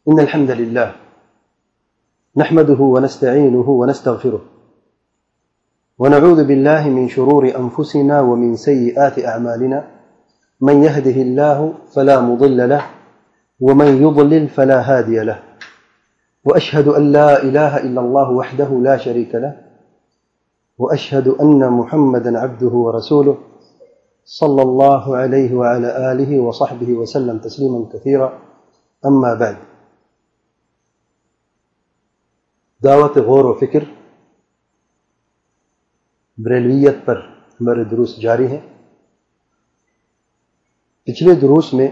إن الحمد لله نحمده ونستعينه ونستغفره ونعوذ بالله من شرور أنفسنا ومن سيئات أعمالنا من يهده الله فلا مضل له ومن يضلل فلا هادي له وأشهد أن لا إله إلا الله وحده لا شريك له وأشهد أن محمدا عبده ورسوله صلى الله عليه وعلى آله وصحبه وسلم تسليما كثيرا أما بعد دعوت غور و فکر بریلویت پر ہمارے دروس جاری ہیں۔ پچھلے دروس میں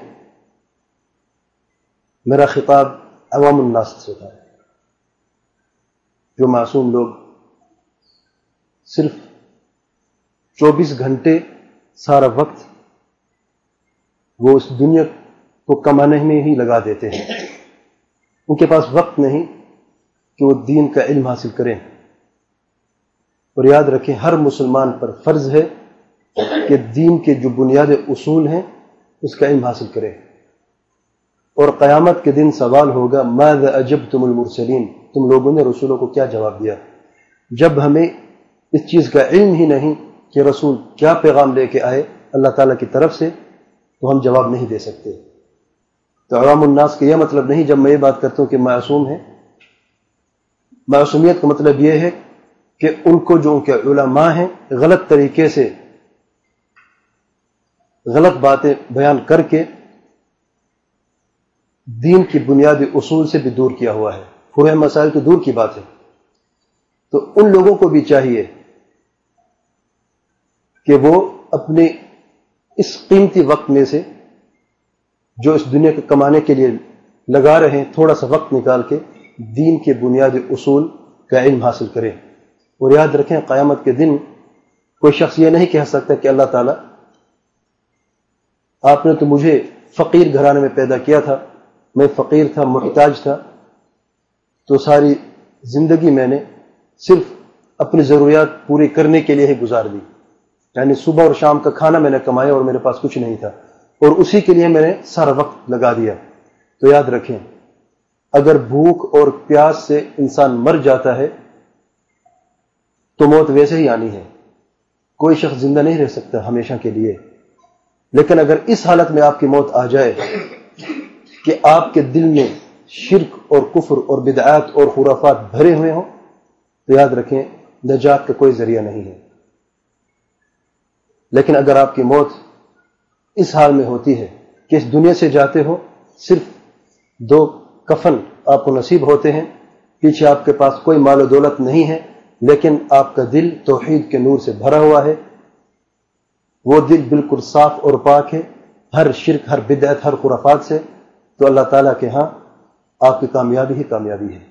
میرا خطاب عوام الناس سے تھا، جو معصوم لوگ صرف 24 گھنٹے سارا وقت وہ اس دنیا کو کمانے میں ہی لگا دیتے ہیں، ان کے پاس وقت نہیں کہ وہ دین کا علم حاصل کریں۔ اور یاد رکھیں، ہر مسلمان پر فرض ہے کہ دین کے جو بنیادی اصول ہیں اس کا علم حاصل کرے۔ اور قیامت کے دن سوال ہوگا ماذا اجبتم المرسلین، تم لوگوں نے رسولوں کو کیا جواب دیا؟ جب ہمیں اس چیز کا علم ہی نہیں کہ رسول کیا پیغام لے کے آئے اللہ تعالیٰ کی طرف سے، تو ہم جواب نہیں دے سکتے۔ تو عوام الناس کا یہ مطلب نہیں جب میں یہ بات کرتا ہوں کہ معصوم ہے۔ معصومیت کا مطلب یہ ہے کہ ان کو جو ان کے علماء ہیں غلط طریقے سے غلط باتیں بیان کر کے دین کی بنیادی اصول سے بھی دور کیا ہوا ہے، فروع مسائل تو دور کی بات ہے۔ تو ان لوگوں کو بھی چاہیے کہ وہ اپنے اس قیمتی وقت میں سے جو اس دنیا کو کمانے کے لیے لگا رہے ہیں، تھوڑا سا وقت نکال کے دین کے بنیادی اصول کا علم حاصل کریں۔ اور یاد رکھیں، قیامت کے دن کوئی شخص یہ نہیں کہہ سکتا کہ اللہ تعالیٰ آپ نے تو مجھے فقیر گھرانے میں پیدا کیا تھا، میں فقیر تھا، محتاج تھا، تو ساری زندگی میں نے صرف اپنی ضروریات پوری کرنے کے لیے ہی گزار دی، یعنی صبح اور شام کا کھانا میں نے کمایا اور میرے پاس کچھ نہیں تھا، اور اسی کے لیے میں نے سارا وقت لگا دیا۔ تو یاد رکھیں، اگر بھوک اور پیاس سے انسان مر جاتا ہے تو موت ویسے ہی آنی ہے، کوئی شخص زندہ نہیں رہ سکتا ہمیشہ کے لیے۔ لیکن اگر اس حالت میں آپ کی موت آ جائے کہ آپ کے دل میں شرک اور کفر اور بدعات اور خرافات بھرے ہوئے ہوں، تو یاد رکھیں نجات کا کوئی ذریعہ نہیں ہے۔ لیکن اگر آپ کی موت اس حال میں ہوتی ہے کہ اس دنیا سے جاتے ہو، صرف 2 کفن آپ کو نصیب ہوتے ہیں، پیچھے آپ کے پاس کوئی مال و دولت نہیں ہے، لیکن آپ کا دل توحید کے نور سے بھرا ہوا ہے، وہ دل بالکل صاف اور پاک ہے ہر شرک، ہر بدعت، ہر خرافات سے، تو اللہ تعالیٰ کے ہاں آپ کی کامیابی ہی کامیابی ہے۔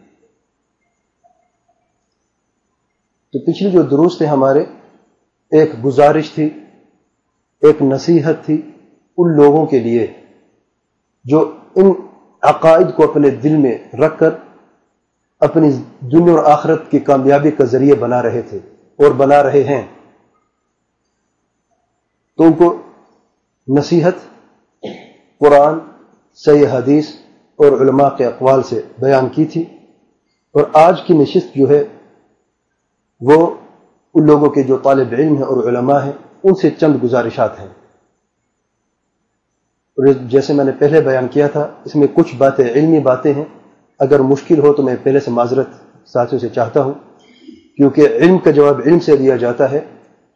تو پچھلی جو دروس تھے ہمارے، ایک گزارش تھی، ایک نصیحت تھی ان لوگوں کے لیے جو ان عقائد کو اپنے دل میں رکھ کر اپنی دنیا اور آخرت کی کامیابی کا ذریعہ بنا رہے تھے اور بنا رہے ہیں۔ تو ان کو نصیحت قرآن، صحیح حدیث اور علماء کے اقوال سے بیان کی تھی۔ اور آج کی نشست جو ہے وہ ان لوگوں کے جو طالب علم ہیں اور علماء ہیں ان سے چند گزارشات ہیں۔ اور جیسے میں نے پہلے بیان کیا تھا، اس میں کچھ باتیں علمی باتیں ہیں، اگر مشکل ہو تو میں پہلے سے معذرت ساتھیوں سے چاہتا ہوں، کیونکہ علم کا جواب علم سے دیا جاتا ہے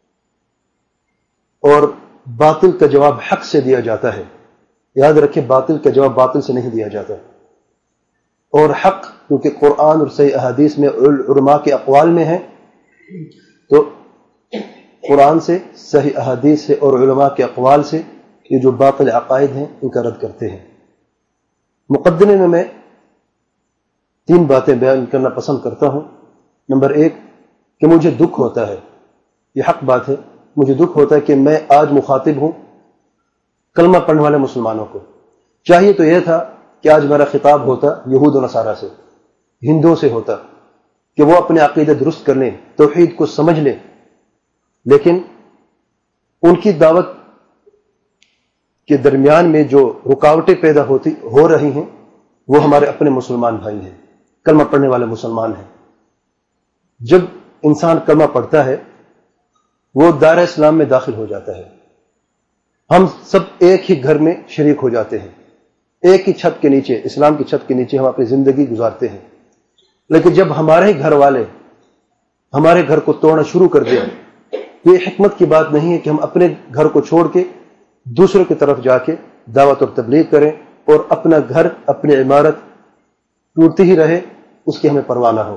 اور باطل کا جواب حق سے دیا جاتا ہے۔ یاد رکھیں، باطل کا جواب باطل سے نہیں دیا جاتا، اور حق کیونکہ قرآن اور صحیح احادیث میں علماء کے اقوال میں ہے، تو قرآن سے، صحیح احادیث سے اور علماء کے اقوال سے یہ جو باطل عقائد ہیں ان کا رد کرتے ہیں۔ مقدمے میں میں 3 باتیں بیان کرنا پسند کرتا ہوں۔ نمبر 1 کہ مجھے دکھ ہوتا ہے، یہ حق بات ہے، مجھے دکھ ہوتا ہے کہ میں آج مخاطب ہوں کلمہ پڑھنے والے مسلمانوں کو۔ چاہیے تو یہ تھا کہ آج میرا خطاب ہوتا یہود و نصارہ سے، ہندوؤں سے ہوتا، کہ وہ اپنے عقیدے درست کر لیں، توحید کو سمجھ لیں، لیکن ان کی دعوت کے درمیان میں جو رکاوٹیں پیدا ہو رہی ہیں وہ ہمارے اپنے مسلمان بھائی ہیں، کلمہ پڑھنے والے مسلمان ہیں۔ جب انسان کلمہ پڑھتا ہے وہ دائرہ اسلام میں داخل ہو جاتا ہے، ہم سب ایک ہی گھر میں شریک ہو جاتے ہیں، ایک ہی چھت کے نیچے، اسلام کی چھت کے نیچے ہم اپنی زندگی گزارتے ہیں۔ لیکن جب ہمارے ہی گھر والے ہمارے گھر کو توڑنا شروع کر دیں تو یہ حکمت کی بات نہیں ہے کہ ہم اپنے گھر کو چھوڑ کے دوسروں کی طرف جا کے دعوت اور تبلیغ کریں اور اپنا گھر، اپنی عمارت ٹوٹتی ہی رہے، اس کی ہمیں پرواہ نہ ہو۔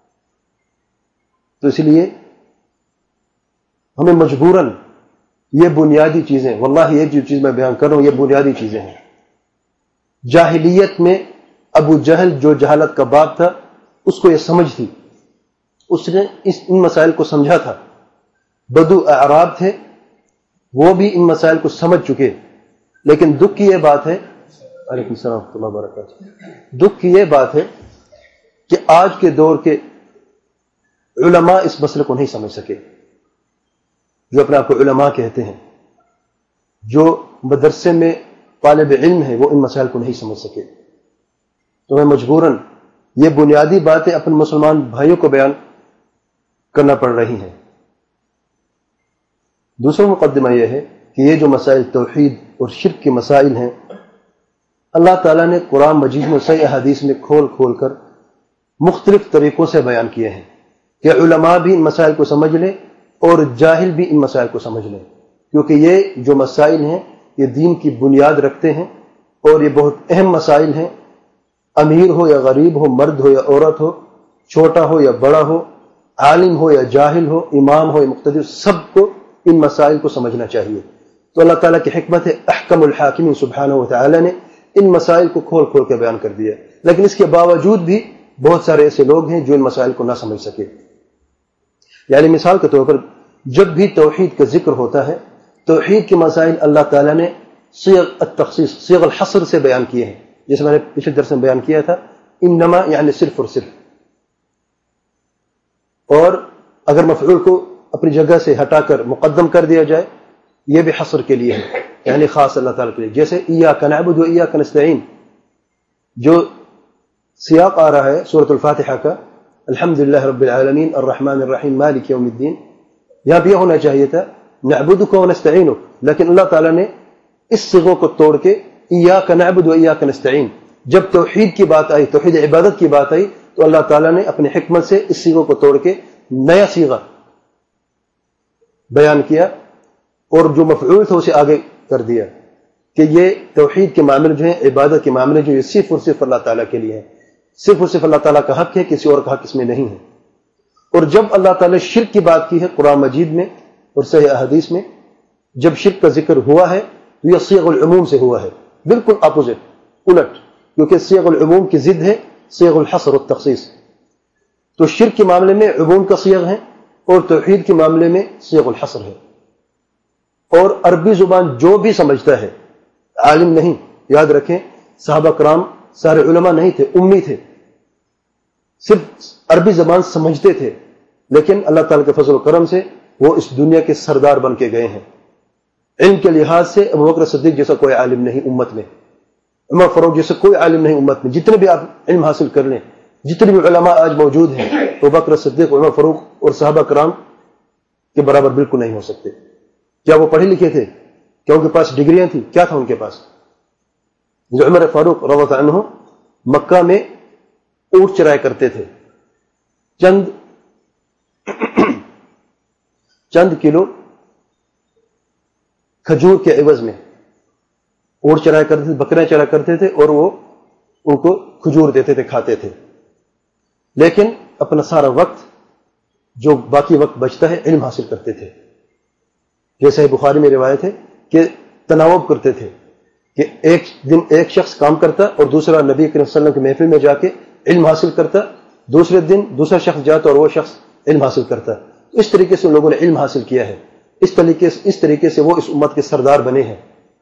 تو اس لیے ہمیں مجبوراً یہ بنیادی چیزیں، واللہ یہ جو چیز میں بیان کر رہا ہوں یہ بنیادی چیزیں ہیں۔ جاہلیت میں ابو جہل جو جہالت کا باپ تھا اس کو یہ سمجھ تھی، اس نے ان مسائل کو سمجھا تھا۔ بدو اعراب تھے، وہ بھی ان مسائل کو سمجھ چکے، لیکن دکھ کی یہ بات ہے، علیکم السلام ورحمۃ اللہ وبرکاتہ، دکھ کی یہ بات ہے کہ آج کے دور کے علماء اس مسئلے کو نہیں سمجھ سکے، جو اپنے آپ کو علماء کہتے ہیں، جو مدرسے میں طالب علم ہے، وہ ان مسائل کو نہیں سمجھ سکے۔ تو میں مجبوراً یہ بنیادی باتیں اپنے مسلمان بھائیوں کو بیان کرنا پڑ رہی ہیں۔ دوسرا مقدمہ یہ ہے کہ یہ جو مسائل توحید اور شرک کے مسائل ہیں، اللہ تعالیٰ نے قرآن مجید میں صحیح احادیث میں کھول کھول کر مختلف طریقوں سے بیان کیے ہیں کہ علماء بھی ان مسائل کو سمجھ لیں اور جاہل بھی ان مسائل کو سمجھ لیں، کیونکہ یہ جو مسائل ہیں یہ دین کی بنیاد رکھتے ہیں اور یہ بہت اہم مسائل ہیں۔ امیر ہو یا غریب ہو، مرد ہو یا عورت ہو، چھوٹا ہو یا بڑا ہو، عالم ہو یا جاہل ہو، امام ہو یا مقتدی، سب کو ان مسائل کو سمجھنا چاہیے۔ تو اللہ تعالیٰ کی حکمت ہے، احکم الحاکمین سبحانہ وتعالی نے ان مسائل کو کھول کھول کے بیان کر دیا، لیکن اس کے باوجود بھی بہت سارے ایسے لوگ ہیں جو ان مسائل کو نہ سمجھ سکے۔ یعنی مثال کے طور پر جب بھی توحید کا ذکر ہوتا ہے، توحید کے مسائل اللہ تعالیٰ نے صیغ التخصیص، صیغ الحصر سے بیان کیے ہیں، جیسے میں نے پچھلے درس میں بیان کیا تھا، انما یعنی صرف اور صرف، اور اگر مفعول کو اپنی جگہ سے ہٹا کر مقدم کر دیا جائے یہ بھی حصر کے لیے ہے، یعنی خاص اللہ تعالیٰ کے لیے، جیسے ایاک نعبد و ایاک نستعین، جو سیاق آ رہا ہے سورۃ الفاتحہ کا، الحمدللہ رب العالمین الرحمن الرحیم مالک یوم الدین، یہاں بھی یہ ہونا چاہیے تھا نعبدک و نستعینک، لیکن اللہ تعالیٰ نے اس صیغوں کو توڑ کے ایاک نعبد و ایاک نستعین، جب توحید کی بات آئی، توحید عبادت کی بات آئی، تو اللہ تعالیٰ نے اپنی حکمت سے اس صیغوں کو توڑ کے نیا صیغہ بیان کیا اور جو مفعول تھا اسے آگے کر دیا کہ یہ توحید کے معاملے جو ہیں، عبادت کے معاملے جو یہ صرف اور صرف اللہ تعالیٰ کے لیے ہے، صرف اور صرف اللہ تعالیٰ کا حق ہے، کسی اور کا حق اس میں نہیں ہے۔ اور جب اللہ تعالیٰ شرک کی بات کی ہے قرآن مجید میں اور صحیح احادیث میں، جب شرک کا ذکر ہوا ہے تو یہ صیغ العموم سے ہوا ہے، بالکل اپوزٹ، الٹ، کیونکہ صیغ العموم کی ضد ہے صیغ الحصر والتخصیص۔ تو شرک کے معاملے میں عموم کا صیغ ہے اور توحید کے معاملے میں صیغ الحصر ہے۔ اور عربی زبان جو بھی سمجھتا ہے، عالم نہیں، یاد رکھیں صحابہ کرام سارے علماء نہیں تھے، امی تھے، صرف عربی زبان سمجھتے تھے، لیکن اللہ تعالیٰ کے فضل و کرم سے وہ اس دنیا کے سردار بن کے گئے ہیں۔ علم کے لحاظ سے ابوبکر صدیق جیسا کوئی عالم نہیں امت میں، عمر فاروق جیسا کوئی عالم نہیں امت میں، جتنے بھی آپ علم حاصل کر لیں، جتنے بھی علماء آج موجود ہیں، ابوبکر صدیق، عمر فاروق اور صحابہ کرام کے برابر بالکل نہیں ہو سکتے۔ کیا وہ پڑھے لکھے تھے؟ کیا ان کے پاس ڈگریاں تھیں؟ کیا تھا ان کے پاس؟ جو عمر فاروق رضی اللہ عنہ مکہ میں اونٹ چرایا کرتے تھے، چند کلو کھجور کے عوض میں اونٹ چرایا کرتے تھے، بکریاں چرایا کرتے تھے، اور وہ ان کو کھجور دیتے تھے، کھاتے تھے، لیکن اپنا سارا وقت جو باقی وقت بچتا ہے علم حاصل کرتے تھے۔ جیسے بخاری میں روایت ہے کہ تناوب کرتے تھے کہ ایک دن ایک شخص کام کرتا اور دوسرا نبی کریم صلی اللہ علیہ وسلم کی محفل میں جا کے علم حاصل کرتا، دوسرے دن دوسرا شخص جاتا اور وہ شخص علم حاصل کرتا۔ اس طریقے سے لوگوں نے علم حاصل کیا ہے، اس طریقے سے وہ اس امت کے سردار بنے ہیں۔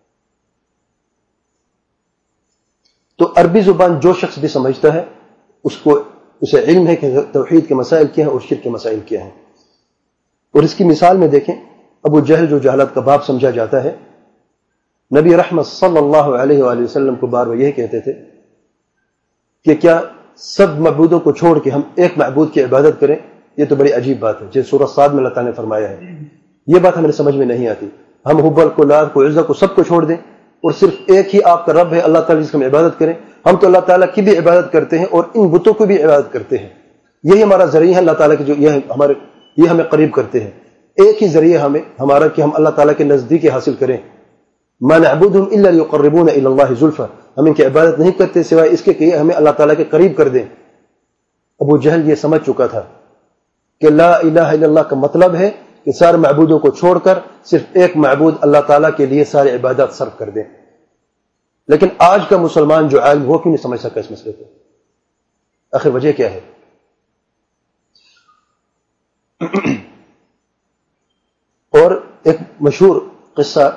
تو عربی زبان جو شخص بھی سمجھتا ہے اسے علم ہے کہ توحید کے مسائل کیا ہیں اور شرک کے مسائل کیا ہیں۔ اور اس کی مثال میں دیکھیں، ابو جہل جو جہالت کا باپ سمجھا جاتا ہے، نبی رحمت صلی اللہ علیہ وآلہ وسلم کو بار بار یہی کہتے تھے کہ کیا سب معبودوں کو چھوڑ کے ہم ایک معبود کی عبادت کریں؟ یہ تو بڑی عجیب بات ہے، جیسے سورہ صاد میں اللہ تعالیٰ نے فرمایا ہے. یہ بات ہمیں سمجھ میں نہیں آتی. ہم حبل کو، لات کو، عزا کو، سب کو چھوڑ دیں اور صرف ایک ہی آپ کا رب ہے اللہ تعالیٰ جس کی ہم عبادت کریں. ہم تو اللہ تعالیٰ کی بھی عبادت کرتے ہیں اور ان بتوں کو بھی عبادت کرتے ہیں. یہی ہمارا ذریعہ ہے اللہ تعالیٰ کے، جو یہ ہمیں قریب کرتے ہیں. ایک ہی ذریعہ ہمارا کہ ہم اللہ تعالیٰ کے نزدیکی حاصل کریں. ما نعبدهم الا ليقربونا الى الله زلفى، ہم ان کی عبادت نہیں کرتے سوائے اس کے کہ ہمیں اللہ تعالیٰ کے قریب کر دیں. ابو جہل یہ سمجھ چکا تھا کہ لا الہ الا اللہ کا مطلب ہے کہ سارے معبودوں کو چھوڑ کر صرف ایک معبود اللہ تعالیٰ کے لیے سارے عبادات صرف کر دیں. لیکن آج کا مسلمان جو عالم، وہ کیوں نہیں سمجھ سکا اس مسئلے کو؟ آخر وجہ کیا ہے؟ اور ایک مشہور قصہ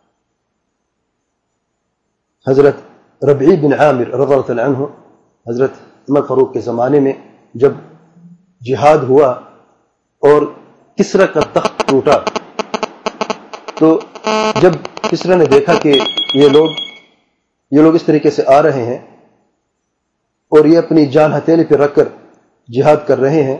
حضرت ربعی بن عامر رضی اللہ عنہ عنہ، حضرت عمر فاروق کے زمانے میں جب جہاد ہوا اور کسرا کا تخت ٹوٹا، تو جب کسرا نے دیکھا کہ یہ لوگ اس طریقے سے آ رہے ہیں اور یہ اپنی جان ہتھیلی پہ رکھ کر جہاد کر رہے ہیں،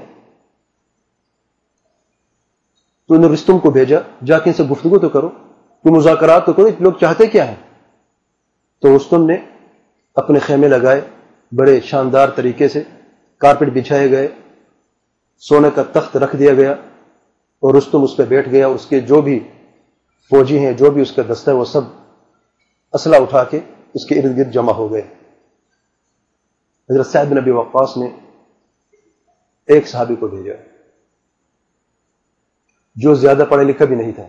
تو انہوں نے رستم کو بھیجا، جا کے ان سے گفتگو تو کرو، کوئی مذاکرات تو کرو، لوگ چاہتے کیا ہیں؟ تو رستم نے اپنے خیمے لگائے، بڑے شاندار طریقے سے کارپٹ بچھائے گئے، سونے کا تخت رکھ دیا گیا اور رستم اس پہ بیٹھ گیا، اور اس کے جو بھی فوجی ہیں، جو بھی اس کا دستہ ہے، وہ سب اسلحہ اٹھا کے اس کے ارد گرد جمع ہو گئے. حضرت سعد بن ابی وقاص نے ایک صحابی کو بھیجا جو زیادہ پڑھا لکھا بھی نہیں تھا،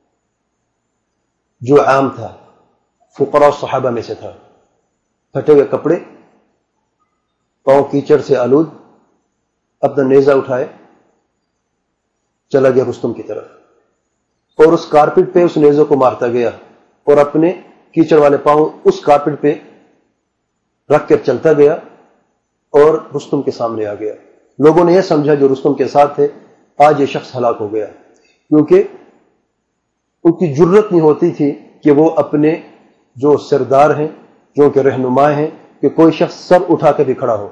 جو عام تھا، فقراء صحابہ میں سے تھا، پھٹے ہوئے کپڑے، پاؤں کیچڑ سے آلود، اپنا نیزہ اٹھائے چلا گیا رستم کی طرف، اور اس کارپٹ پہ اس نیزے کو مارتا گیا اور اپنے کیچڑ والے پاؤں اس کارپٹ پہ رکھ کر چلتا گیا اور رستم کے سامنے آ گیا. لوگوں نے یہ سمجھا جو رستم کے ساتھ تھے آج یہ شخص ہلاک ہو گیا، کیونکہ ان کی جرت نہیں ہوتی تھی کہ وہ اپنے جو سردار ہیں، جو کہ رہنما ہیں، کہ کوئی شخص سر اٹھا کے بھی کھڑا ہو.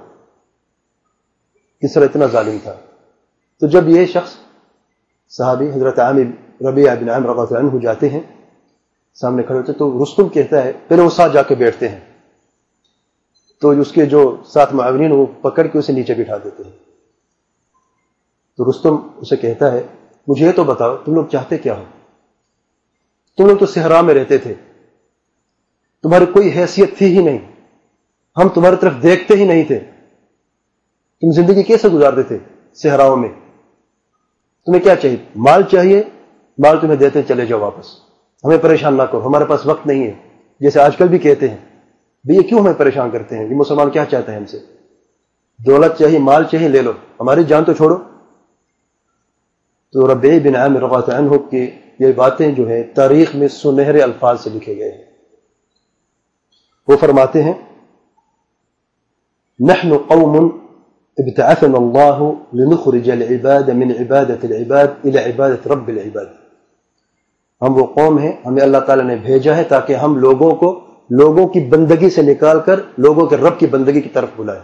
کس طرح اتنا ظالم تھا. تو جب یہ شخص صحابی حضرت ربیعہ بن عامر رضی اللہ عنہ جاتے ہیں، سامنے کھڑے ہوتے، تو رستم کہتا ہے، پہلے وہ ساتھ جا کے بیٹھتے ہیں، تو اس کے جو ساتھ معاونین وہ پکڑ کے اسے نیچے بٹھا دیتے ہیں. تو رستم اسے کہتا ہے، مجھے یہ تو بتاؤ تم لوگ چاہتے کیا ہو؟ تم لوگ تو صحرا میں رہتے تھے، تمہاری کوئی حیثیت تھی ہی نہیں، ہم تمہاری طرف دیکھتے ہی نہیں تھے، تم زندگی کیسے گزارتے تھے صحراؤں میں؟ تمہیں کیا چاہیے؟ مال چاہیے، مال تمہیں دیتے چلے جاؤ واپس، ہمیں پریشان نہ کرو، ہمارے پاس وقت نہیں ہے. جیسے آج کل بھی کہتے ہیں، بھئی کیوں ہمیں پریشان کرتے ہیں؟ یہ مسلمان کیا چاہتے ہیں ہم سے؟ دولت چاہیے، مال چاہیے، لے لو، ہماری جان تو چھوڑو. تو ربیع بن عامر رضی اللہ عنہ کی یہ باتیں جو ہیں تاریخ میں سنہرے الفاظ سے لکھے گئے ہیں. وہ فرماتے ہیں، نحن قوم ابتعثنا اللہ لنخرج العباد من عبادة العباد الى عبادة رب العباد. ہم وہ قوم ہیں، ہمیں اللہ تعالیٰ نے بھیجا ہے تاکہ ہم لوگوں کی بندگی سے نکال کر لوگوں کے رب کی بندگی کی طرف بلائیں.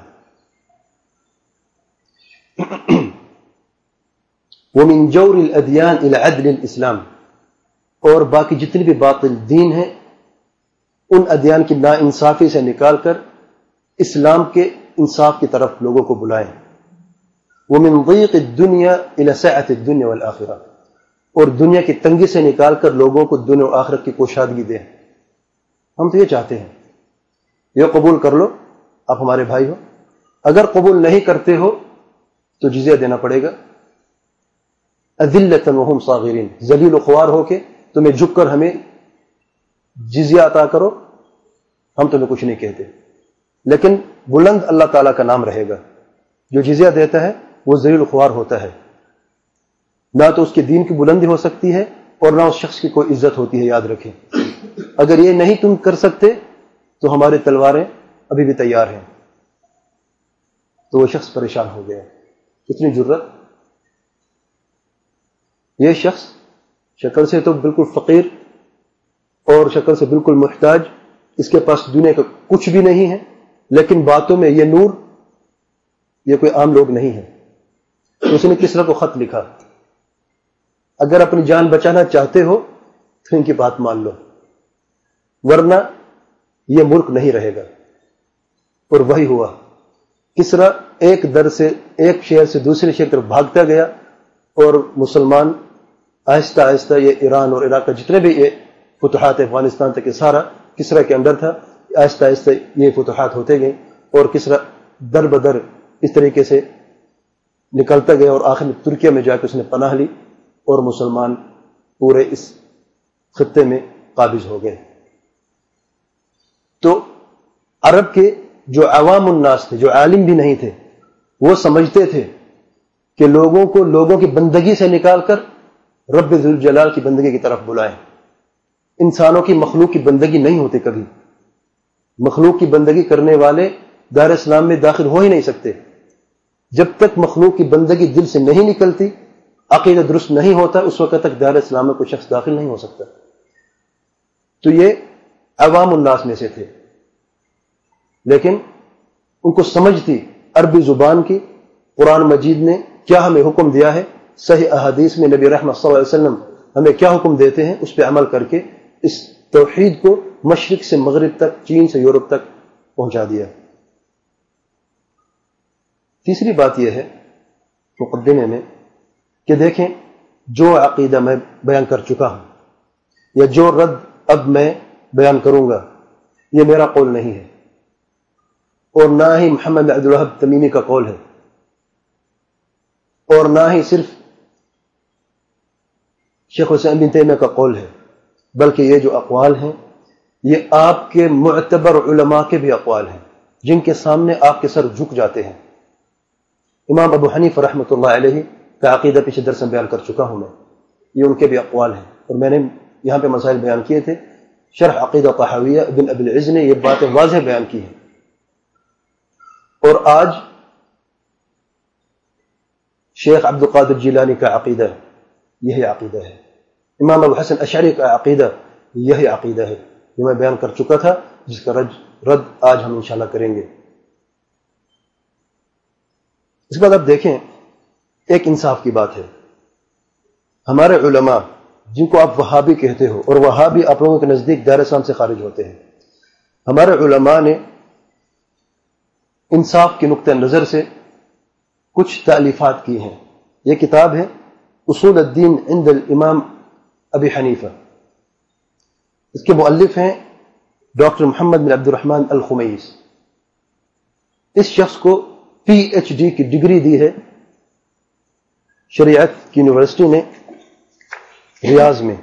ومن جور الادیان الى عدل الاسلام، اور باقی جتنی بھی باطل دین ہیں ان ادیان کی نا انصافی سے نکال کر اسلام کے انصاف کی طرف لوگوں کو بلائیں. ومن ضیق الدنیا الى سعة الدنیا والآخرہ، اور دنیا کی تنگی سے نکال کر لوگوں کو دنیا و آخرت کی کوشادگی دیں. ہم تو یہ چاہتے ہیں، یہ قبول کر لو، آپ ہمارے بھائی ہو. اگر قبول نہیں کرتے ہو تو جزیہ دینا پڑے گا. اذلۃ وهم صاغرین، ذلیل و خوار ہو کے تمہیں جھک کر ہمیں جزیہ عطا کرو، ہم تمہیں کچھ نہیں کہتے. لیکن بلند اللہ تعالیٰ کا نام رہے گا. جو جزیہ دیتا ہے وہ ذلیل و خوار ہوتا ہے، نہ تو اس کے دین کی بلندی ہو سکتی ہے اور نہ اس شخص کی کوئی عزت ہوتی ہے. یاد رکھیں، اگر یہ نہیں تم کر سکتے تو ہماری تلواریں ابھی بھی تیار ہیں. تو وہ شخص پریشان ہو گیا. کتنی جرت! یہ شخص شکل سے تو بالکل فقیر اور شکل سے بالکل محتاج، اس کے پاس دنیا کا کچھ بھی نہیں ہے، لیکن باتوں میں یہ نور، یہ کوئی عام لوگ نہیں ہے. تو اس نے کسرا کو خط لکھا، اگر اپنی جان بچانا چاہتے ہو تو ان کی بات مان لو، ورنہ یہ ملک نہیں رہے گا. اور وہی ہوا. کسرا ایک در سے، ایک شہر سے دوسرے شہر طرف بھاگتا گیا، اور مسلمان آہستہ آہستہ، یہ ایران اور عراق کا جتنے بھی یہ فتوحات افغانستان تک، یہ سارا کسرا کے اندر تھا. آہستہ آہستہ یہ فتوحات ہوتے گئے، اور کسرا در بدر اس طریقے سے نکلتا گیا، اور آخر میں ترکیہ میں جا کے اس نے پناہ لی، اور مسلمان پورے اس خطے میں قابض ہو گئے. تو عرب کے جو عوام الناس تھے، جو عالم بھی نہیں تھے، وہ سمجھتے تھے کہ لوگوں کو لوگوں کی بندگی سے نکال کر رب ذوالجلال کی بندگی کی طرف بلائیں. انسانوں کی، مخلوق کی بندگی نہیں ہوتی کبھی. مخلوق کی بندگی کرنے والے دار اسلام میں داخل ہو ہی نہیں سکتے. جب تک مخلوق کی بندگی دل سے نہیں نکلتی، عقیدہ درست نہیں ہوتا، اس وقت تک دار اسلام میں کوئی شخص داخل نہیں ہو سکتا. تو یہ عوام الناس میں سے تھے، لیکن ان کو سمجھ تھی عربی زبان کی. قرآن مجید نے کیا ہمیں حکم دیا ہے، صحیح احادیث میں نبی رحمت صلی اللہ علیہ وسلم ہمیں کیا حکم دیتے ہیں، اس پہ عمل کر کے اس توحید کو مشرق سے مغرب تک، چین سے یورپ تک پہنچا دیا. تیسری بات یہ ہے مقدمے میں کہ دیکھیں، جو عقیدہ میں بیان کر چکا ہوں یا جو رد اب میں بیان کروں گا، یہ میرا قول نہیں ہے، اور نہ ہی محمد بن عبد الوہاب تمیمی کا قول ہے، اور نہ ہی صرف شیخ الاسلام ابن تیمیہ کا قول ہے، بلکہ یہ جو اقوال ہیں یہ آپ کے معتبر علماء کے بھی اقوال ہیں، جن کے سامنے آپ کے سر جھک جاتے ہیں. امام ابو حنیفہ رحمۃ اللہ علیہ کا عقیدہ پچھلے درس میں بیان کر چکا ہوں میں، یہ ان کے بھی اقوال ہیں، اور میں نے یہاں پہ مسائل بیان کیے تھے. شرح عقیدہ طحاویہ ابن ابی العز نے یہ باتیں واضح بیان کی ہیں. اور آج شیخ عبد القادر جیلانی کا عقیدہ یہی عقیدہ ہے، امام ابو حسن اشعری کا عقیدہ یہی عقیدہ ہے جو میں بیان کر چکا تھا، جس کا رد آج ہم انشاءاللہ کریں گے. اس کے بعد آپ دیکھیں، ایک انصاف کی بات ہے. ہمارے علماء جن کو آپ وہابی کہتے ہو، اور وہابی آپ لوگوں کے نزدیک دائرہ اسلام سے خارج ہوتے ہیں، ہمارے علماء نے انصاف کے نقطہ نظر سے کچھ تالیفات کی ہیں. یہ کتاب ہے اصول الدین عند الامام ابی حنیفہ. اس کے مؤلف ہیں ڈاکٹر محمد بن عبد الرحمن الخمیس. اس شخص کو پی ایچ ڈی کی ڈگری دی ہے شریعت کی یونیورسٹی نے ریاض میں.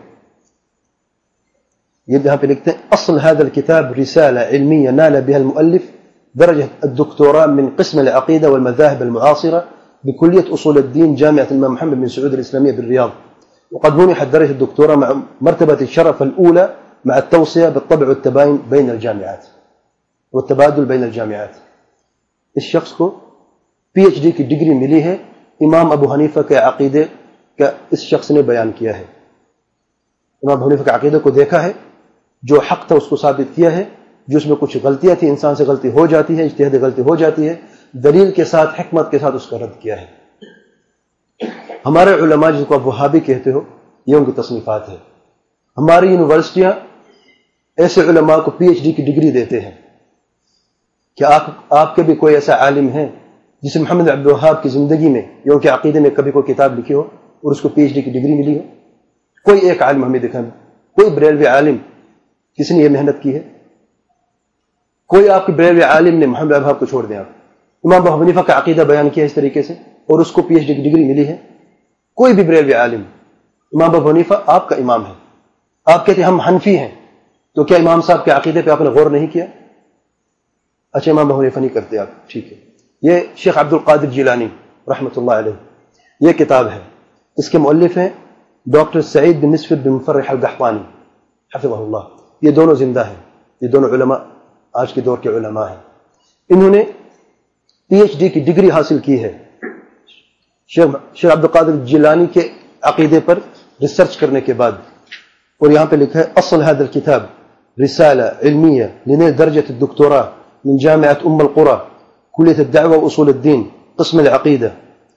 یہ یہاں پہ لکھتے ہیں اصل هذا الكتاب رسالة علمية نال بها المؤلف درجة الدكتوراه من قسم العقيدة والمذاهب المعاصرة بكلية أصول الدين جامعة الإمام محمد بن سعود الإسلامية بالرياض، وقد منحت درجة الدكتوراه مع مرتبة الشرف الأولى مع التوصية بالطبع والتباين بين الجامعات والتبادل بين الجامعات. اس شخص کو پی ایچ ڈی کی ڈگری ملی ہے، امام ابو حنیفہ کے عقیدے کا اس شخص نے بیان کیا ہے. امام ابو حنیفہ کے عقیدے کو دیکھا ہے، جو حق تھا اس کو ثابت کیا ہے، جو اس میں کچھ غلطیاں تھیں، انسان سے غلطی ہو جاتی ہے، اجتہادی غلطی ہو جاتی ہے، دلیل کے ساتھ، حکمت کے ساتھ اس کا رد کیا ہے. ہمارے علماء جن کو آپ وہابی کہتے ہو، یہ ان کی تصنیفات ہے. ہماری یونیورسٹیاں ایسے علماء کو پی ایچ ڈی کی ڈگری دیتے ہیں. کیا آپ کے بھی کوئی ایسا عالم ہے جسے محمد عبد الوہاب کی زندگی میں یا ان کے عقیدے میں کبھی کوئی کتاب لکھی ہو اور اس کو پی ایچ ڈی کی ڈگری ملی ہو؟ کوئی ایک عالم ہمیں دکھائیں، کوئی بریلوی عالم کس نے یہ محنت کی ہے؟ کوئی آپ کے بریلوی عالم نے محمد عبد الوہاب کو چھوڑ دیں. آپ امام ابو حنیفہ کا عقیدہ بیان کیا اس طریقے سے اور اس کو پی ایچ ڈی کی ڈگری ملی ہے؟ کوئی بھی بریلوی عالم. امام ابو حنیفہ آپ کا امام ہے. آپ کہتے ہیں ہم حنفی ہیں، تو کیا امام صاحب کے عقیدے پہ آپ نے غور نہیں کیا؟ اچھا، امام ابو حنیفہ نہیں کرتے آپ، ٹھیک ہے. یہ شیخ عبد القادر جیلانی رحمۃ اللہ علیہ، یہ کتاب ہے. اس کے مؤلف ہیں ڈاکٹر سعید بن نصف بن مفرح القحطانی حفظہ اللہ. یہ دونوں زندہ ہیں، یہ دونوں علماء آج کے دور کے علماء ہیں. انہوں نے پی ایچ ڈی کی ڈگری حاصل کی ہے شیخ عبد القادر جیلانی کے عقیدے پر ریسرچ کرنے کے بعد. اور یہاں پہ لکھا ہے اصل هذا الكتاب رسالة علمية لنيل درجة الدكتوراه من جامعة أم القرى كلية الدعوة وأصول الدين قسم العقيدة،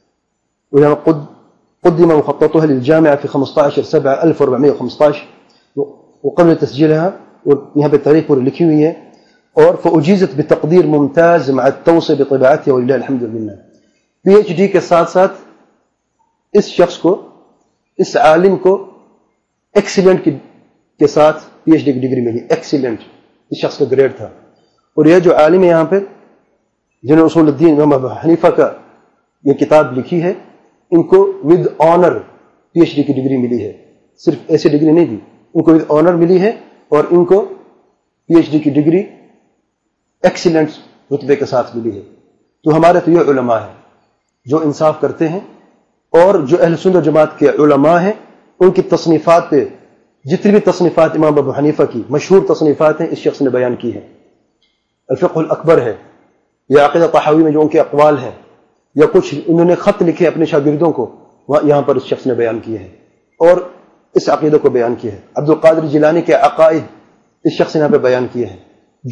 قدم مخططها للجامعة في 15/7/1415 وقبل تسجيلها यहाँ पे तारीख पूरी लिखी हुई है और فأجيزت بتقدير ممتاز مع التوصية بطباعتها ولله الحمد لله. PhD کے ساتھ ساتھ اس شخص کو، اس عالم کو ایکسیلنٹ کے ساتھ PhD کی ڈگری ملی. ایکسیلنٹ اس شخص کا گریڈ تھا. اور یہ جو عالم ہے یہاں پر جنہوں نے اصول الدین امام ابو حنیفہ کا یہ کتاب لکھی ہے، ان کو ود آنر PhD کی ڈگری ملی ہے. صرف ایسی ڈگری نہیں دی، ان کو ود آنر ملی ہے اور ان کو PhD کی ڈگری ایکسیلنٹ رتبے کے ساتھ ملی ہے. تو ہمارے تو یہ علماء ہیں جو انصاف کرتے ہیں، اور جو اہل سنت و جماعت کے علماء ہیں ان کی تصنیفات پہ، جتنی بھی تصنیفات امام ابو حنیفہ کی مشہور تصنیفات ہیں اس شخص نے بیان کی ہیں. الفقہ الاکبر ہے، یا عقیدہ طحاوی میں جو ان کے اقوال ہیں، یا کچھ انہوں نے خط لکھے اپنے شاگردوں کو، یہاں پر اس شخص نے بیان کیے ہیں اور اس عقیدہ کو بیان کیا ہے. عبد القادر جیلانی کے عقائد اس شخص نے یہاں پہ بیان کیے ہیں.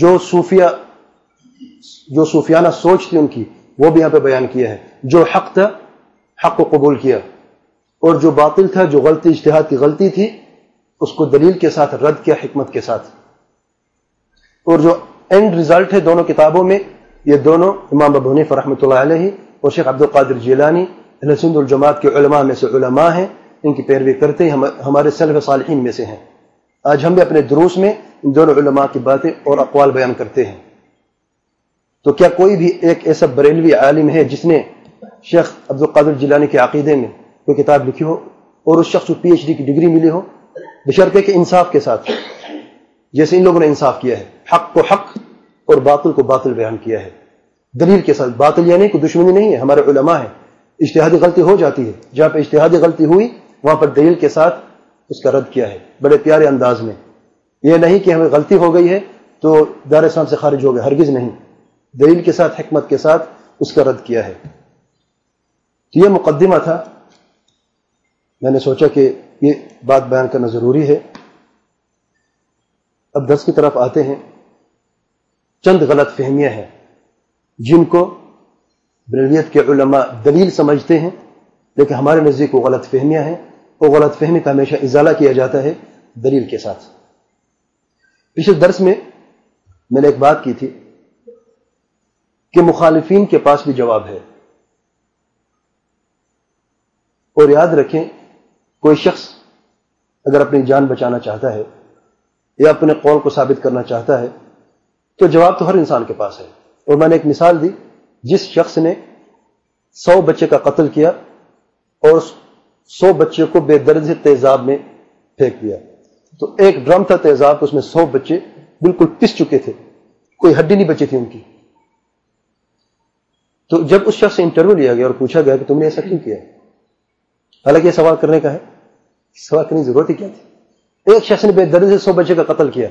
جو صوفیانہ سوچ تھی ان کی، وہ بھی یہاں پہ بیان کیا ہے. جو حق تھا حق کو قبول کیا، اور جو باطل تھا، جو غلطی اجتہاد کی غلطی تھی، اس کو دلیل کے ساتھ رد کیا، حکمت کے ساتھ. اور جو اینڈ ریزلٹ ہے دونوں کتابوں میں، یہ دونوں امام ابو حنیفہ رحمۃ اللہ علیہ اور شیخ عبد القادر جیلانی اہل سنت والجماعت کے علماء میں سے علماء ہیں. ان کی پیروی کرتے ہیں، ہمارے سلف صالحین میں سے ہیں. آج ہم بھی اپنے دروس میں ان دونوں علماء کی باتیں اور اقوال بیان کرتے ہیں. تو کیا کوئی بھی ایک ایسا بریلوی عالم ہے جس نے شیخ عبد القادر جیلانی کے عقیدے میں کوئی کتاب لکھی ہو اور اس شخص کو PhD کی ڈگری ملی ہو؟ بشرطے کہ انصاف کے ساتھ، جیسے ان لوگوں نے انصاف کیا ہے، حق کو حق اور باطل کو باطل بیان کیا ہے دلیل کے ساتھ. باطل یعنی کوئی دشمنی نہیں ہے، ہمارے علماء ہیں. اجتہادی غلطی ہو جاتی ہے، جہاں پہ اجتہادی غلطی ہوئی وہاں پر دلیل کے ساتھ اس کا رد کیا ہے بڑے پیارے انداز میں. یہ نہیں کہ ہمیں غلطی ہو گئی ہے تو دار اسلام سے خارج ہو گئے، ہرگز نہیں. دلیل کے ساتھ، حکمت کے ساتھ اس کا رد کیا ہے. تو یہ مقدمہ تھا، میں نے سوچا کہ یہ بات بیان کرنا ضروری ہے. اب درس کی طرف آتے ہیں. چند غلط فہمیاں ہیں جن کو بریلویت کے علماء دلیل سمجھتے ہیں، لیکن ہمارے نزدیک وہ غلط فہمیاں ہیں. وہ غلط فہمی کا ہمیشہ ازالہ کیا جاتا ہے دلیل کے ساتھ. پچھلے درس میں نے ایک بات کی تھی کہ مخالفین کے پاس بھی جواب ہے. اور یاد رکھیں، کوئی شخص اگر اپنی جان بچانا چاہتا ہے یا اپنے قول کو ثابت کرنا چاہتا ہے تو جواب تو ہر انسان کے پاس ہے. اور میں نے ایک مثال دی، جس شخص نے 100 بچے کا قتل کیا اور 100 بچے کو بے درد سے تیزاب میں پھینک دیا، تو ایک ڈرم تھا تیزاب، اس میں 100 بچے بالکل پس چکے تھے، کوئی ہڈی نہیں بچی تھی ان کی. تو جب اس شخص سے انٹرویو لیا گیا اور پوچھا گیا کہ تم نے ایسا کیوں کیا، حالانکہ یہ سوال کرنے کا ہے، سوال کرنے کی ضرورت ہی کیا تھی؟ ایک شخص نے بے دردی سے 100 بچے کا قتل کیا.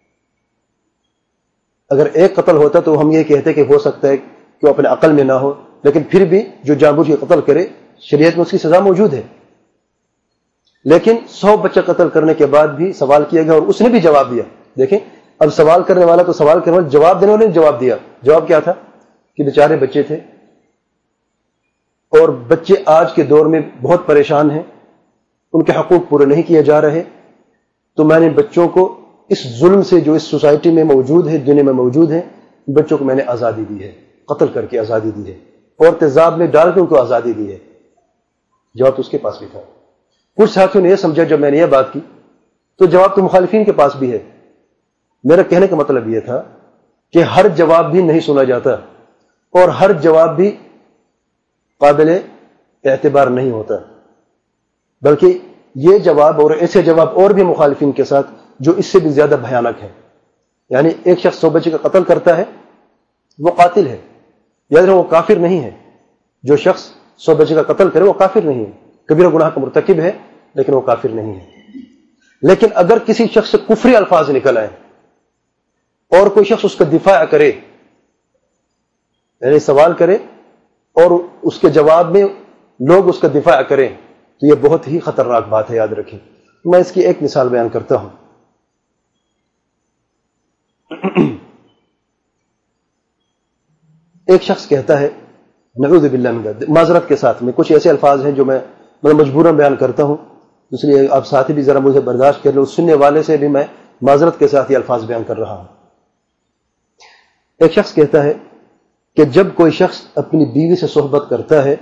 اگر ایک قتل ہوتا تو ہم یہ کہتے کہ ہو سکتا ہے کہ وہ اپنے عقل میں نہ ہو، لیکن پھر بھی جو جان بوجھ کے قتل کرے شریعت میں اس کی سزا موجود ہے. لیکن 100 بچہ قتل کرنے کے بعد بھی سوال کیا گیا اور اس نے بھی جواب دیا. دیکھیں، اب سوال کرنے والا تو سوال کرنے والا، جواب دینے والے نے جواب دیا. جواب کیا تھا کہ بیچارے بچے تھے اور بچے آج کے دور میں بہت پریشان ہیں، ان کے حقوق پورے نہیں کیے جا رہے، تو میں نے بچوں کو اس ظلم سے جو اس سوسائٹی میں موجود ہے، دنیا میں موجود ہے، بچوں کو میں نے آزادی دی ہے، قتل کر کے آزادی دی ہے اور تیزاب میں ڈال کے ان کو آزادی دی ہے. جواب تو اس کے پاس بھی تھا. کچھ ساتھیوں نے یہ سمجھا جب میں نے یہ بات کی تو جواب تو مخالفین کے پاس بھی ہے. میرا کہنے کا مطلب یہ تھا کہ ہر جواب بھی نہیں سنا جاتا اور ہر جواب بھی قابل اعتبار نہیں ہوتا، بلکہ یہ جواب اور ایسے جواب اور بھی مخالفین کے ساتھ جو اس سے بھی زیادہ بھیانک ہے. یعنی ایک شخص 100 بچے کا قتل کرتا ہے، وہ قاتل ہے، یاد رہو وہ کافر نہیں ہے. جو شخص 100 بچے کا قتل کرے وہ کافر نہیں ہے، کبیرہ گناہ کا مرتکب ہے لیکن وہ کافر نہیں ہے. لیکن اگر کسی شخص سے کفری الفاظ نکل آئے اور کوئی شخص اس کا دفاع کرے، یعنی سوال کرے اور اس کے جواب میں لوگ اس کا دفاع کریں، تو یہ بہت ہی خطرناک بات ہے. یاد رکھیں. میں اس کی ایک مثال بیان کرتا ہوں. ایک شخص کہتا ہے نعوذ باللہ من ذلک، معذرت کے ساتھ میں کچھ ایسے الفاظ ہیں جو میں مجبوراً بیان کرتا ہوں، اس لیے آپ ساتھی بھی ذرا مجھے برداشت کر لیں، اس سننے والے سے بھی میں معذرت کے ساتھ یہ الفاظ بیان کر رہا ہوں۔ ایک شخص کہتا ہے کہ جب کوئی شخص اپنی بیوی سے صحبت کرتا ہے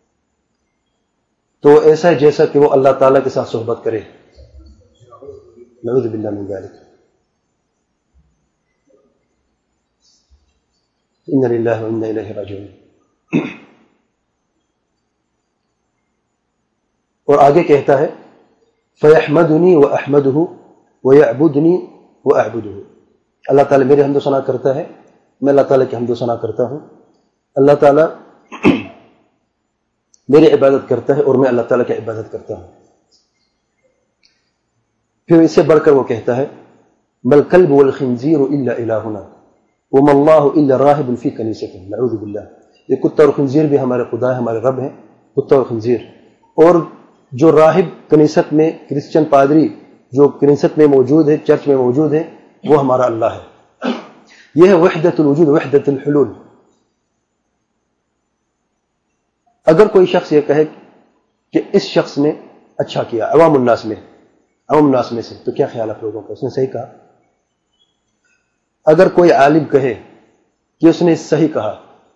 تو ایسا ہے جیسا کہ وہ اللہ تعالیٰ کے ساتھ صحبت کرے۔ نعوذ باللہ من ذلک، انا للہ و انا الیہ راجعون۔ اور آگے کہتا ہے فَيَحْمَدُنِي وَأَحْمَدُهُ وَيَعْبُدُنِي وَأَعْبُدُهُ، اللہ تعالیٰ میرے حمد و ثنا کرتا ہے، میں اللہ تعالیٰ کی حمد و ثنا کرتا ہوں، اللہ تعالیٰ میری عبادت کرتا ہے اور میں اللہ تعالیٰ کی عبادت کرتا ہوں۔ پھر اس سے بڑھ کر وہ کہتا ہے بل کلب والخنزیر الا الہنا وما اللہ الا راہب فی کنیستہ، نعوذ باللہ، یہ کتا اور خنزیر بھی ہمارے خدا ہے، ہمارے رب ہیں، کتا اور خنزیر، اور جو راہب کنیست میں، کرسچن پادری جو کنیست میں موجود ہے، چرچ میں موجود ہے، وہ ہمارا اللہ ہے۔ یہ ہے وحدت الوجود، وحدت الحلول۔ اگر کوئی شخص یہ کہے کہ اس شخص نے اچھا کیا عوام الناس میں سے، تو کیا خیال آپ لوگوں کا؟ اس نے صحیح کہا۔ اگر کوئی عالم کہے کہ اس نے صحیح کہا،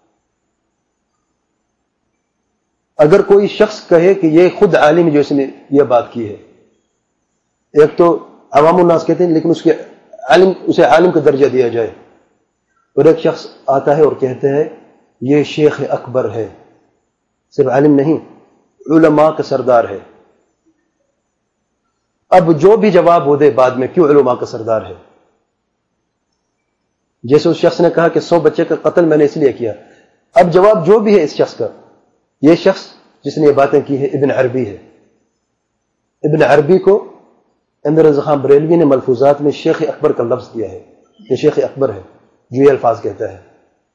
اگر کوئی شخص کہے کہ یہ خود عالم جو اس نے یہ بات کی ہے، ایک تو عوام الناس کہتے ہیں لیکن اسے عالم کا درجہ دیا جائے، اور ایک شخص آتا ہے اور کہتے ہیں یہ شیخ اکبر ہے، صرف عالم نہیں، علماء کا سردار ہے۔ اب جو بھی جواب ہو دے بعد میں، کیوں علماء کا سردار ہے؟ جیسے اس شخص نے کہا کہ 100 بچے کا قتل میں نے اس لیے کیا، اب جواب جو بھی ہے اس شخص کا، یہ شخص جس نے یہ باتیں کی ہے ابن عربی ہے۔ ابن عربی کو امیر رضا خان بریلوی نے ملفوظات میں شیخ اکبر کا لفظ دیا ہے، یہ شیخ اکبر ہے جو یہ الفاظ کہتا ہے،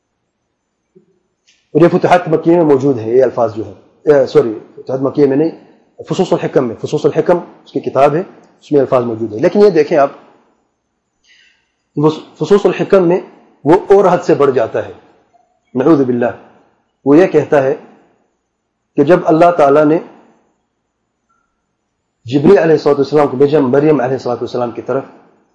اور یہ فتوحات مکیہ میں موجود ہے، یہ الفاظ جو ہے فتوحات مکیہ میں نہیں، فصوص الحکم میں، فصوص الحکم اس کی کتاب ہے، اس میں الفاظ موجود ہے۔ لیکن یہ دیکھیں آپ، فصوص الحکم میں وہ اور حد سے بڑھ جاتا ہے، نعوذ باللہ۔ وہ یہ کہتا ہے کہ جب اللہ تعالیٰ نے جبریل علیہ السلام کو بھیجا مریم علیہ السلام کی طرف،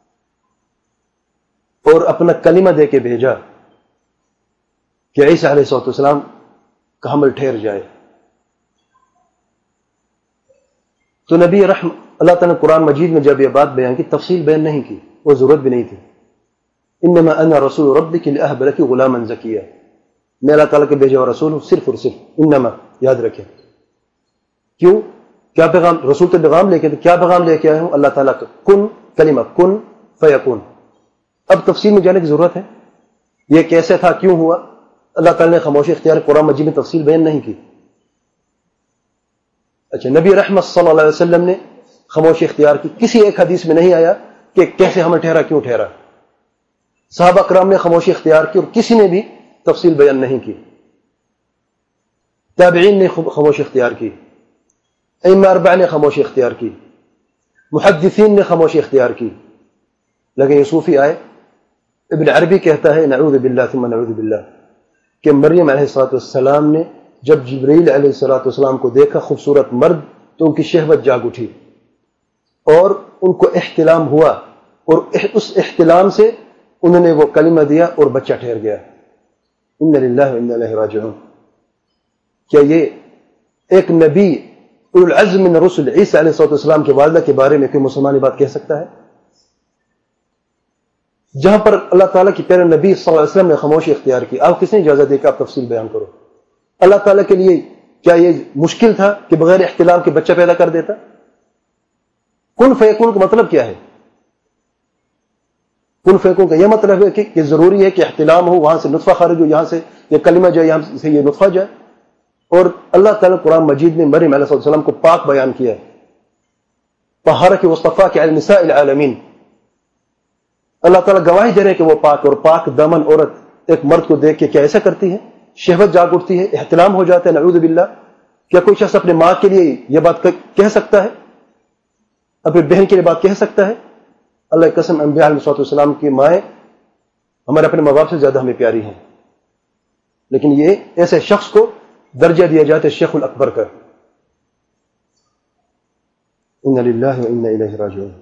اور اپنا کلمہ دے کے بھیجا کہ عیسیٰ علیہ السلام کا حمل ٹھہر جائے، تو نبی رحم اللہ تعالیٰ نے قرآن مجید میں جب یہ بات بیان کی، تفصیل بیان نہیں کی، وہ ضرورت بھی نہیں تھی۔ انما انا رسول ربک لاہب لک غلاما زکیا، میں اللہ تعالیٰ کے بھیجا ہوا رسول ہوں، صرف اور صرف، انما، یاد رکھیں۔ کیوں؟ کیا پیغام؟ رسول تو پیغام لے کے، کیا پیغام لے کے آئے ہوں؟ اللہ تعالیٰ کا کن کلمہ، کن فیکون۔ اب تفصیل میں جانے کی ضرورت ہے، یہ کیسے تھا، کیوں ہوا؟ اللہ تعالیٰ نے خاموشی اختیار، قرآن مجید میں تفصیل بیان نہیں کی۔ اچھا، نبی رحمت صلی اللہ علیہ وسلم نے خاموشی اختیار کی، کسی ایک حدیث میں نہیں آیا کہ کیسے حمل ٹھہرا، کیوں ٹھہرا۔ صحابہ کرام نے خاموشی اختیار کی اور کسی نے بھی تفصیل بیان نہیں کی۔ تابعین نے خاموشی اختیار کی، ائمہ اربعہ نے خاموشی اختیار کی، محدثین نے خاموشی اختیار کی، لیکن یہ صوفی آئے۔ ابن عربی کہتا ہے نعوذ باللہ ثم نعوذ باللہ کہ مریم علیہ السلام نے جب جبرائیل علیہ السلام کو دیکھا خوبصورت مرد، تو ان کی شہوت جاگ اٹھی اور ان کو احتلام ہوا، اور اس احتلام سے انہوں نے وہ کلمہ دیا اور بچہ ٹھہر گیا۔ انا للہ و انا الیہ راجعون۔ کیا یہ ایک نبی اولو العزم من الرسل عیسیٰ علیہ السلام کے والدہ کے بارے میں کوئی مسلمان بات کہہ سکتا ہے؟ جہاں پر اللہ تعالیٰ کی پیارے نبی صلی اللہ علیہ وسلم نے خاموشی اختیار کی، آپ کس نے اجازت دی کہ آپ تفصیل بیان کرو؟ اللہ تعالیٰ کے لیے کیا یہ مشکل تھا کہ بغیر احتلام کے بچہ پیدا کر دیتا؟ کن فیکون کا مطلب کیا ہے؟ کن فیکون کا یہ مطلب ہے کہ ضروری ہے کہ احتلام ہو، وہاں سے نطفہ خارج ہو، یہاں سے یہ کلمہ جائے، یہاں سے یہ نطفہ جائے۔ اور اللہ تعالیٰ قرآن مجید میں مریم علیہ السلام کو پاک بیان کیا ہے، طہرک واصطفاک علی نساء العالمین۔ اللہ تعالیٰ گواہی دے رہے کہ وہ پاک، اور پاک دامن عورت ایک مرد کو دیکھ کے کیا ایسا کرتی ہے؟ شہوت جاگ اٹھتی ہے، احتلام ہو جاتا ہے، نعوذ باللہ۔ کیا کوئی شخص اپنے ماں کے لیے یہ بات کہہ سکتا ہے؟ اپنی بہن کے لیے بات کہہ سکتا ہے؟ اللہ کی قسم، انبیاء علیہ السلام کی مائیں ہمارے اپنے ماں باپ سے زیادہ ہمیں پیاری ہیں، لیکن یہ ایسے شخص کو درجہ دیا جاتا ہے شیخ الاکبر کا. انا للہ و انا الیہ راجعون.